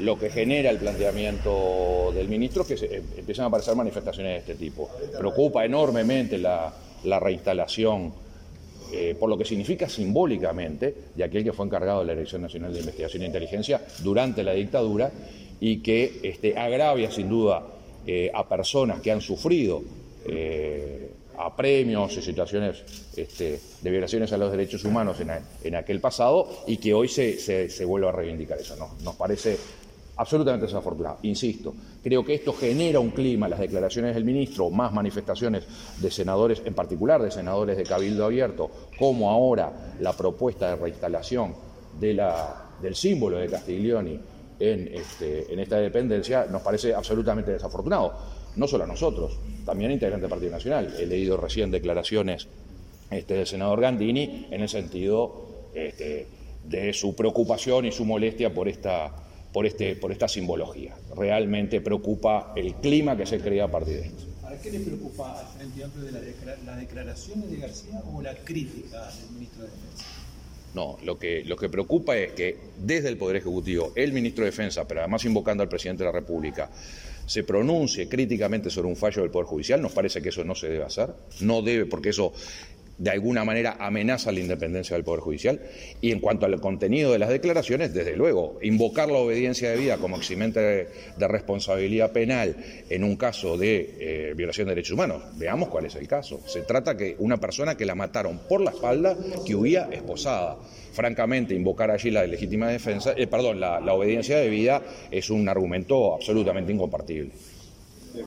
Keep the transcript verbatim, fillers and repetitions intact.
lo que genera el planteamiento del ministro es que se, empiezan a aparecer manifestaciones de este tipo. Preocupa enormemente la, la reinstalación, eh, por lo que significa simbólicamente, de aquel que fue encargado de la Dirección Nacional de Investigación e Inteligencia durante la dictadura y que este, agravia sin duda eh, a personas que han sufrido eh, a premios y situaciones este, de violaciones a los derechos humanos en, a, en aquel pasado y que hoy se, se, se vuelve a reivindicar eso, ¿no? Nos parece absolutamente desafortunado. Insisto, creo que esto genera un clima, las declaraciones del ministro, más manifestaciones de senadores, en particular de senadores de Cabildo Abierto, como ahora la propuesta de reinstalación de la, del símbolo de Castiglioni en, este, en esta dependencia, nos parece absolutamente desafortunado. No solo a nosotros, también a integrantes del Partido Nacional. He leído recién declaraciones este, del senador Gandini en el sentido este, de su preocupación y su molestia por esta, por, este, por esta simbología. Realmente preocupa el clima que se crea a partir de esto. ¿Para qué le preocupa al Frente Amplio de la, declara las declaraciones de García o la crítica del ministro de Defensa? No, lo que, lo que preocupa es que desde el Poder Ejecutivo, el ministro de Defensa, pero además invocando al presidente de la República, se pronuncie críticamente sobre un fallo del Poder Judicial. Nos parece que eso no se debe hacer, no debe, porque eso de alguna manera amenaza la independencia del Poder Judicial. Y en cuanto al contenido de las declaraciones, desde luego, invocar la obediencia debida como eximente de, de responsabilidad penal en un caso de eh, violación de derechos humanos. Veamos cuál es el caso. Se trata de una persona que la mataron por la espalda, que huía esposada. Francamente, invocar allí la legítima defensa, eh, perdón, la, la obediencia debida es un argumento absolutamente incompartible.